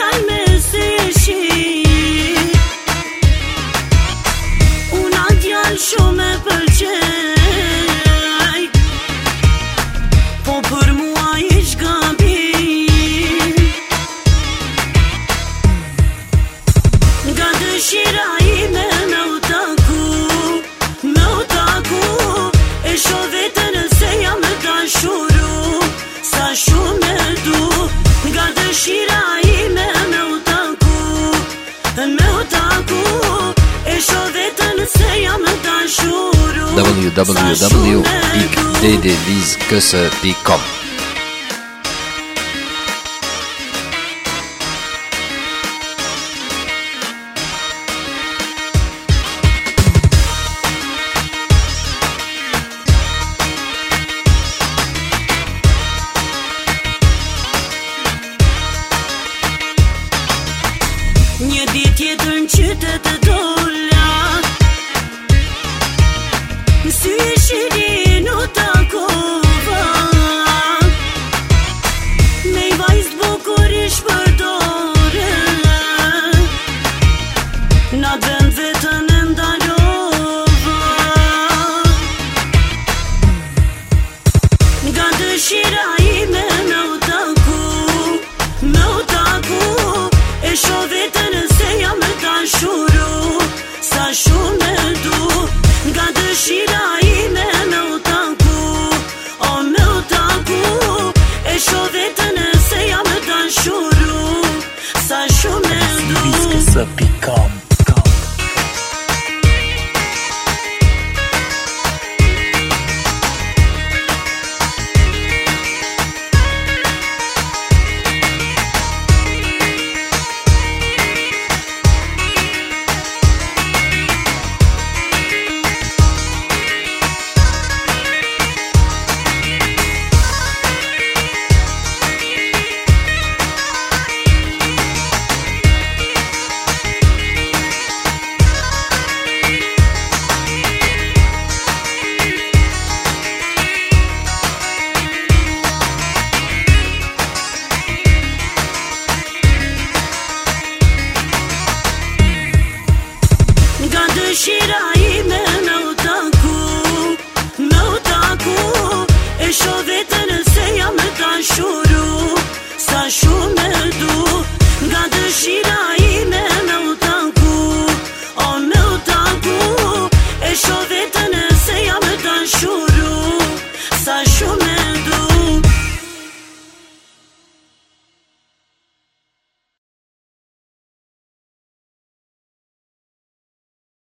qaj me seshi. Una djallë shumë e pëlqej, po për mua ish gabim. Nga dëshira ime me u taku, e shoh vetën se jam e dashuru, sa shumë e du. Nga dëshira ime me u taku, e shoh vetën se jam e dashuru. www.ddelizekuse.com Një ditë tjetër në qytet e dolla, në sy e shirin u takova, me i vajzë bukur ish përdore, na të vend vetën e ndalova. Nga dëshira ime me u taku, e shoh vetën se jam e dashuru, sa shumë e du. Nga dëshira ime me u taku, e shoh vetën se jam e dashuru, sa shumë e du. Ddelizekuse.com Nga dëshira